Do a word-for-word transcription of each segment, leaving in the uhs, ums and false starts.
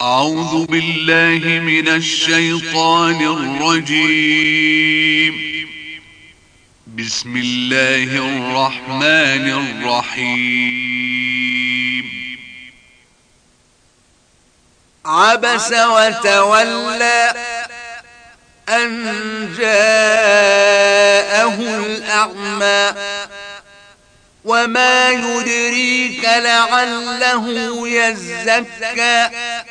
أعوذ بالله من الشيطان الرجيم. بسم الله الرحمن الرحيم. عبس وتولى أن جاءه الأعمى وما يدريك لعله يزكى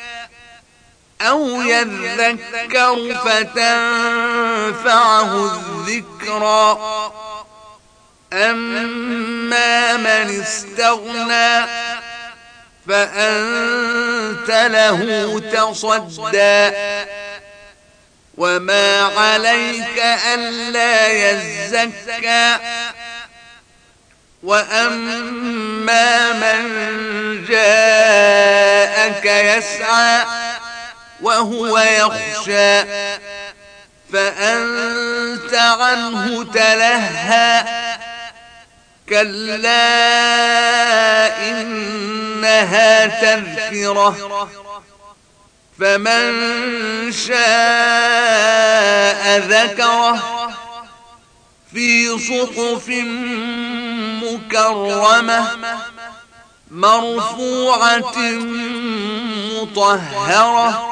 أو يذكر فتنفعه الذكرى أما من استغنى فأنت له تصدى وما عليك ألا يزكى وأما من جاءك يسعى وهو يخشى فأنت عنه تلهى كلا إنها تذكرة فمن شاء ذكره في صحف مكرمة مرفوعة مطهرة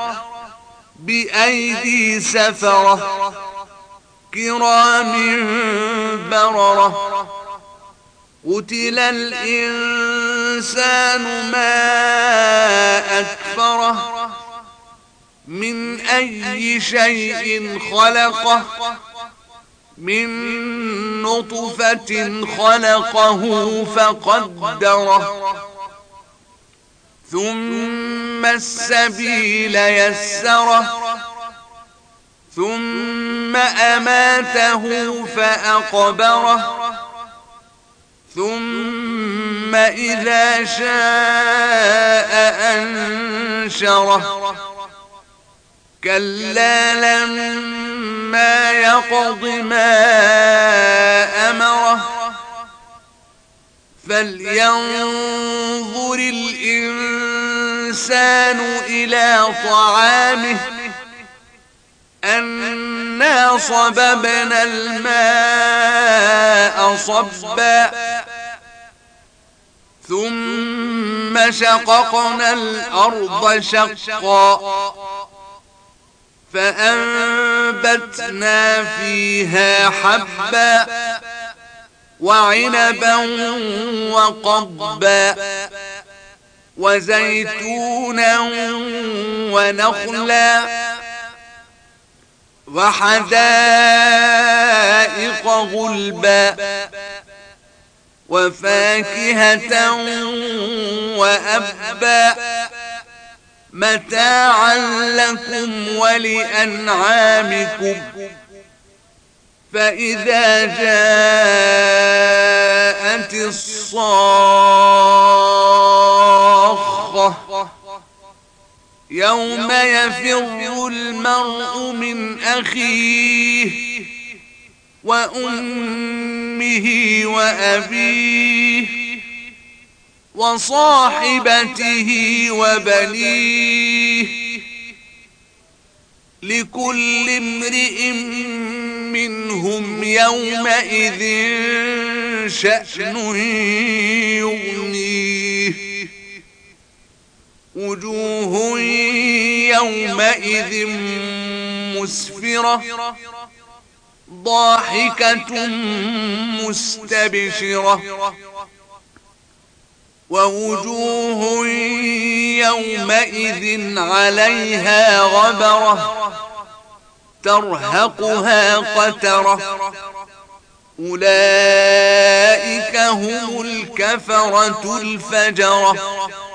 بأيدي سفرة كرام بررة قتل الإنسان ما أكفره من أي شيء خلقه من نطفة خلقه فقدره ثم السبيل يسره ثم أماته فأقبره ثم إذا شاء أنشره كلا لما يقض ما أمره فلينظر الإنسان إلى طعامه أنا صببنا الماء صبا ثم شققنا الأرض شقا فأنبتنا فيها حبا وعنبا وقضبا وزيتونا ونخلا وحدائق غلبا وفاكهة وأبا متاعا لكم ولأنعامكم فإذا جاءت الصاخة يوم يفر المرء من أخيه وأمه وأبيه وصاحبته وبنيه لكل امرئ منهم يومئذ شأن يغنيه وجوه يومئذ مسفرة ضاحكة مستبشرة ووجوه يومئذ عليها غبرة ترهقها قترة أولئك هم الكفرة الفجرة.